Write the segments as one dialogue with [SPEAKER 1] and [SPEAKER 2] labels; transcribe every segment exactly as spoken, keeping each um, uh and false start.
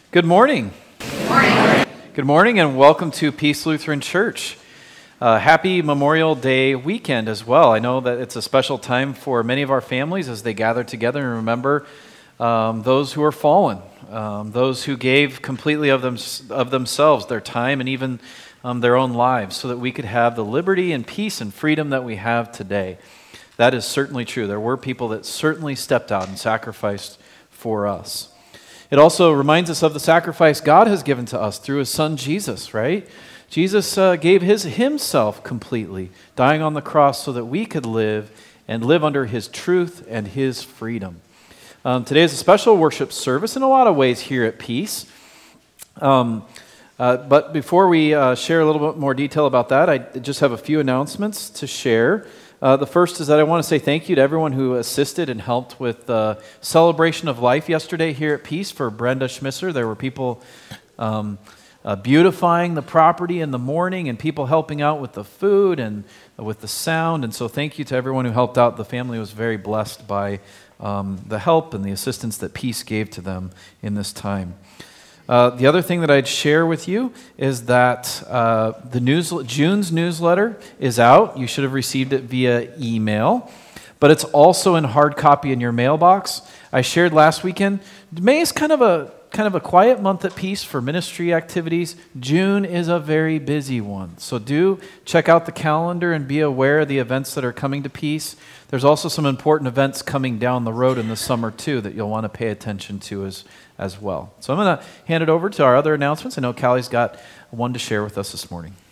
[SPEAKER 1] Good morning.
[SPEAKER 2] Good morning.
[SPEAKER 1] Good morning and welcome to Peace Lutheran Church. Uh, happy Memorial Day weekend as well. I know that it's a special time for many of our families as they gather together and remember um, those who are fallen, um, those who gave completely of, them, of themselves, their time and even um, their own lives so that we could have the liberty and peace and freedom that we have today. That is certainly true. There were people that certainly stepped out and sacrificed for us. It also reminds us of the sacrifice God has given to us through his son Jesus, right? Jesus uh, gave his himself completely, dying on the cross so that we could live and live under his truth and his freedom. Um, today is a special worship service in a lot of ways here at Peace. Um, uh, but before we uh, share a little bit more detail about that, I just have a few announcements to share. Uh, the first is that I want to say thank you to everyone who assisted and helped with the celebration of life yesterday here at Peace for Brenda Schmisser. There were people um, uh, beautifying the property in the morning and people helping out with the food and uh, with the sound. And so thank you to everyone who helped out. The family was very blessed by um, the help and the assistance that Peace gave to them in this time. Uh, the other thing that I'd share with you is that uh, the news, June's newsletter is out. You should have received it via email, but it's also in hard copy in your mailbox. I shared last weekend. May is kind of a kind of a quiet month at Peace for ministry activities. June is a very busy one, so do check out the calendar and be aware of the events that are coming to Peace. There's also some important events coming down the road in the summer too that you'll want to pay attention to as as well. So I'm going to hand it over to our other announcements. I know Callie's got one to share with us this morning.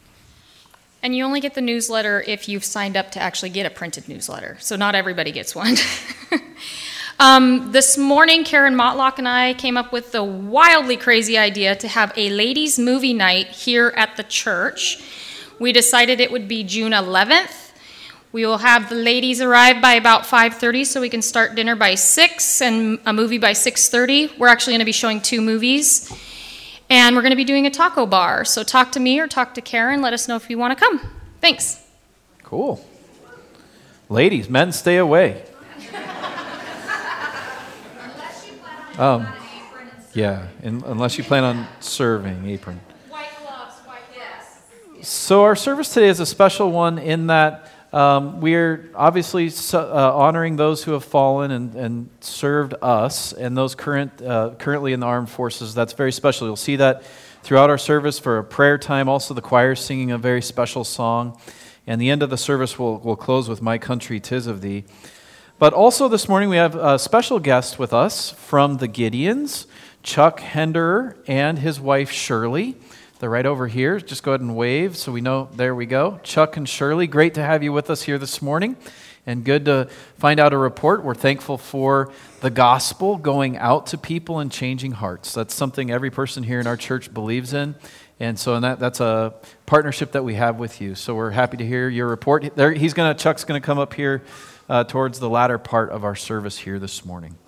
[SPEAKER 2] And you only get the newsletter if you've signed up to actually get a printed newsletter. So not everybody gets one. um, this morning, Karen Motlock and I came up with the wildly crazy idea to have a ladies' movie night here at the church. We decided it would be June eleventh. We will have the ladies arrive by about five thirty so we can start dinner by six and a movie by six thirty. We're actually going to be showing two movies. And we're going to be doing a taco bar. So talk to me or talk to Karen. Let us know if you want to come. Thanks.
[SPEAKER 1] Cool. Ladies, men, stay away.
[SPEAKER 3] Unless you plan on
[SPEAKER 1] Um,
[SPEAKER 3] an apron and
[SPEAKER 1] Yeah, in, unless you plan on serving apron.
[SPEAKER 3] white gloves, white yes.
[SPEAKER 1] So our service today is a special one in that um, we're obviously uh, honoring those who have fallen and, and served us and those current uh, currently in the armed forces. That's very special. You'll see that throughout our service for a prayer time. Also, the choir singing a very special song. And the end of the service will will close with "My Country, 'Tis of Thee." But also this morning we have a special guest with us from the Gideons, Chuck Henderer and his wife Shirley. They're right over here. Just go ahead and wave so we know. There we go. Chuck and Shirley, great to have you with us here this morning. And good to find out a report. We're thankful for the gospel going out to people and changing hearts. That's something every person here in our church believes in. And so and that, that's a partnership that we have with you. So we're happy to hear your report. There, he's gonna, Chuck's going to come up here uh, towards the latter part of our service here this morning.